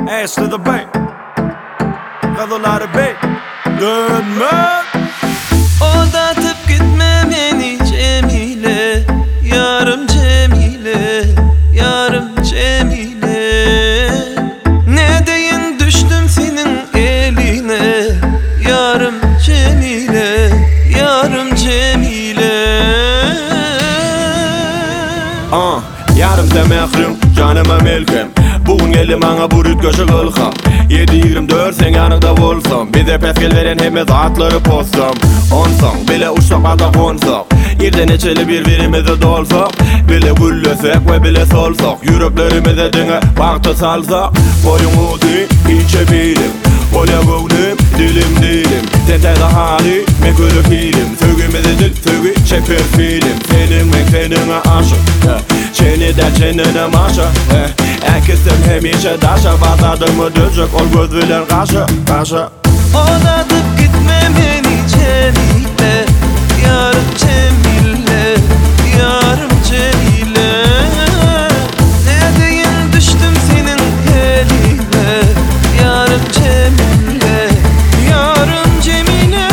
Ashley the Bay Kadınları Bey Dönme Aldatıp gitme beni Cemile, yarım Cemile, yarım Cemile. Ne deyin düştüm senin eline, yarım Cemile, yarım Cemile. Yarım demekrim, canıma melkem. Bugün elim ana burut köşe kılkam 7-24 sen yanında bolsam Bir de peskel veren hemez atları postam Onsam, bile uçsak alda konsak Yerden içeli birbirimize dolsak Bile güllesek ve bile solsak Yüreklerimize dine baktı salsak Boyun uzi, ince bilim Kolya göğnüm, dilim Sen teyze hali, me gülü filim Sögümüzü dil, sögü çeper film Senin men kendine aşık Çeni de çenine maşa Ekistim hemişe daşa Batadımı düzcük ol göz bilen kaşı Aldatıp gitme beni Cemile, yarım Cemile, yarım Cemile. Ne deyin düştüm senin eline, yarım Cemile, yarım Cemile.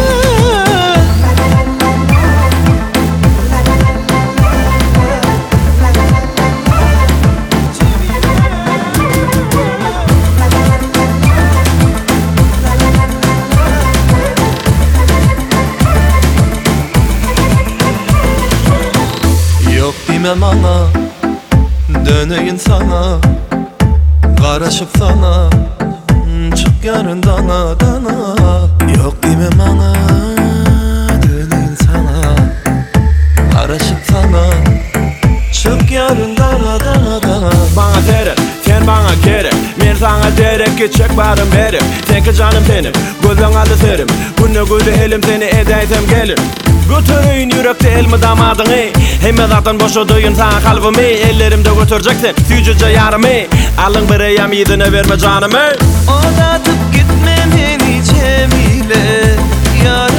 Yok demem ana, döneyim sana, karışıp sana, çık yarın dana dana. Yok demem ana, döneyim sana, karışıp sana, çık yarın dana dana dana. Bana derek, sen bana gerek Men sana derek ki çek varım berim Sen ki canım benim, gözden aldı serim Günü gülü elim seni edeysem gelir Götürün yürekte elmi damadın ey Hemme zaten boşadığın sana kalbimi Ellerimde götüreceksin süyücüce yarımı Alın bir eyyam yedine verme canımı Aldatıp gitme beni Cemile, yarım